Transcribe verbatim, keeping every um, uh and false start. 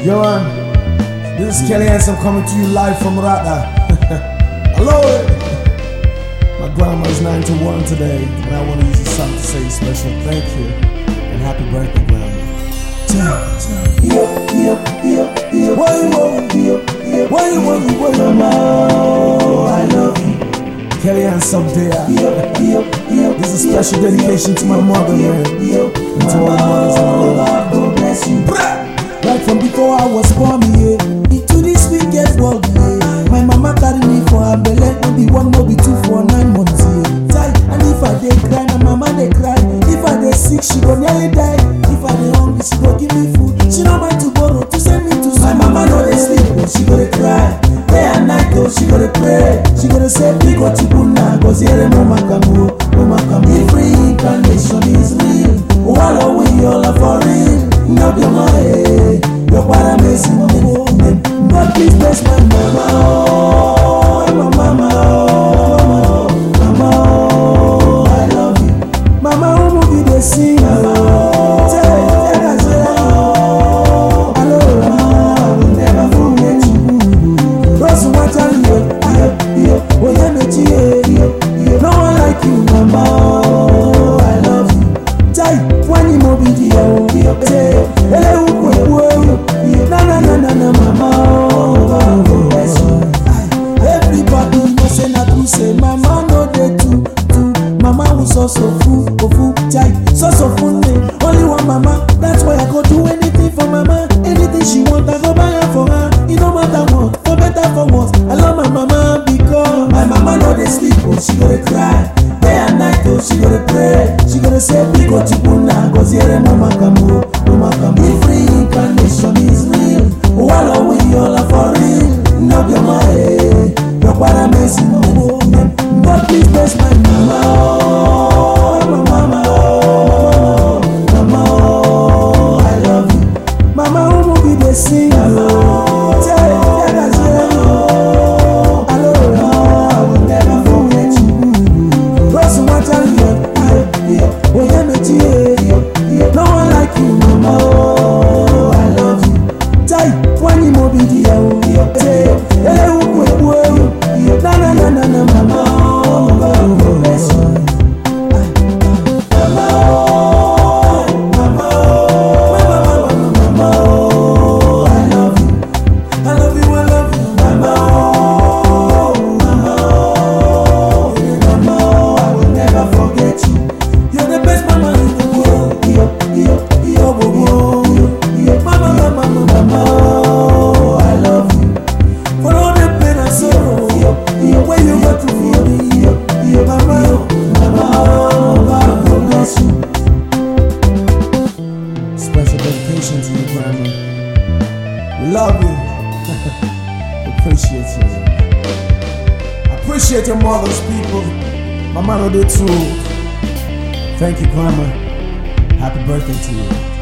Yo man, this is Kelly Handsome coming to you live from Rada. Hello! My grandma's ninety-one today, and I want to use this song to say a special thank you and happy birthday, grandma. Why you want me? Why you want me? Why you want me? I love you. Kelly Handsome there. This is a special dedication to my mother, man. And to all mothers in the world. God bless you. Right from before I was born, yeah, into this wicked world, yeah. My mama carried me for her belly, no be one, no be two, for nine months, yeah. And if I dey cry, my mama dey cry. If I dey sick, she go nearly die. If I dey hungry, she go give me food. She no mind to borrow to send me to school. My mama no dey sleep, but she go dey cry. Day and night, though, she go dey pray. She go dey say, big what you put now, cause here mama kamu, mama kamu. If reincarnation is real, wallow we all are for real. No be my head, your para messing me. But please bless my mama, oh, my mama, oh, mama, oh, I love you. Mama, who will be the singer? Tell tell her, say, oh, hello, mama, I will never forget you. Those who want to live, you, oh, yeah, me you, no one like you, mama, oh, I love you. Tell when you move it, you. Hello, na na na na na mama, oh, God bless you. Everybody know say na true, say mama no dey too too. Mama was also full, oh full, chai, so so full me. Only one mama, that's why I go do anything for mama. Anything she want, I go buy her for her. It no matter what, for better for worse. I love my mama because my mama no dey sleep, oh she go dey cry. Day and night, oh she go dey pray. She go dey say, big what you put now, cause here mama kamu, mama kamu. If reincarnation is real, wallow we all are for real. No be my head, your para messing me. But please bless my mama, oh, my mama, oh, mama, oh, I love you. Mama, who will be the singer? Tell tell her, say, oh, hello, I will never forget you. Those who want to live, oh, yeah, me too, no one like you, mama, oh, I love you. Tell when you move it, oh, say, hello, na na na na na mama, oh, God bless you. Mama, oh, mama, oh, mama, oh, I love you. I love you, I love you, mama, oh, mama, oh, mama, oh, I will never forget you. You're the best mama in the world. Yo, yo, yo, yo, yo, mama, mama, mama, oh, I love you. For all the pain and sorrow, where you got to feel me, mama, mama, oh, God bless you. Special dedication to you, grandma. We love you. Appreciate you. Appreciate your mother's people. My mother did too. Thank you, grandma. Happy birthday to you.